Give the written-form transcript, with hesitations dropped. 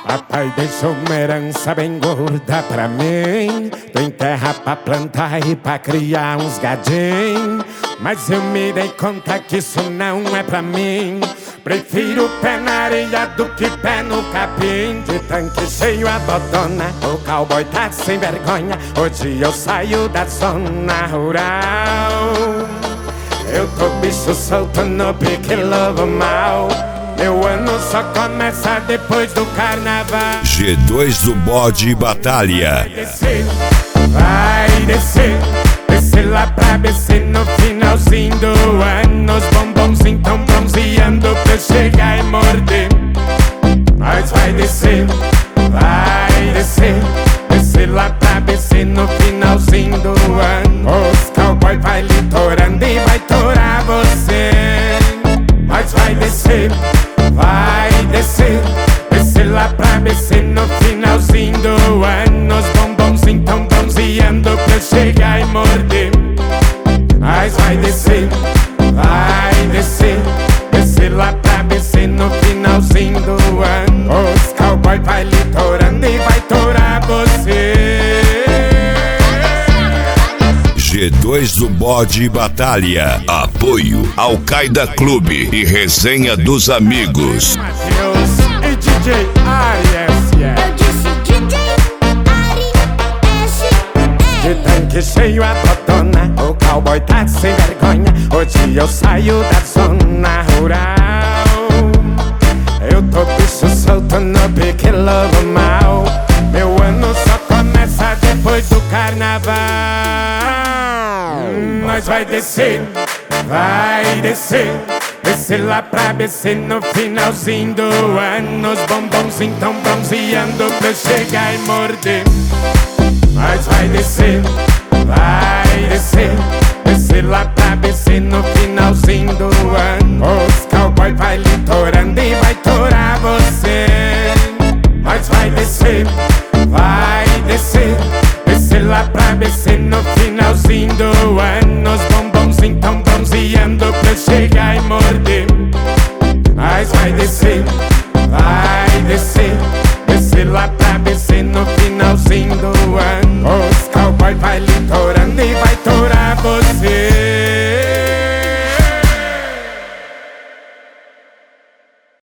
Papai deixou uma herança bem gorda pra mim. Tem terra pra plantar e pra criar uns gadinhos. Mas eu me dei conta que isso não é pra mim. Prefiro pé na areia do que pé no capim. De tanque cheio a bodona, o cowboy tá sem vergonha. Hoje eu saio da zona rural. Eu tô bicho solto no pique lobo mal. Meu ano só começa depois do carnaval. G2 do Bode Batalha. Vai descer, descer lá pra BC no finalzinho do ano. Os bombonzinhos tão bronzeando pra eu chegar e morder. Mas vai descer, descer lá pra BC no finalzinho do ano. Os cowboy vai litorando e vai torar você. Mas vai descer, descer lá pra BC no finalzinho do ano. Os bombonzinhos tão bronzeando pra eu chegar e morder. Mas vai descer, descer lá pra BC no finalzinho do ano. Os cowboy vai litorando e vai torar você. G2 do Bode Batalha. Apoio Al-Qaeda Clube e Resenha dos Amigos. E DJ Ari. Eu disse DJ Ari S. De tanque cheio a botona, o cowboy tá sem vergonha. Hoje eu saio da zona rural. Eu tô bicho solto no pique lobo mal. Meu ano só começa depois do carnaval. Mas vai descer, descer lá pra BC no finalzinho do ano. Os bombonzinhos tão bronzeando pra eu chegar e morder. Mas vai descer, descer lá pra BC no finalzinho do ano. Os cowboy vai litorando e vai torar você. Mas vai descer, descer lá pra BC no finalzinho do ano. Os bombonzinhos tão bronzeando pra eu chegar e morder. Mas vai descer, descer lá pra BC no finalzinho do ano. Os cowboy vai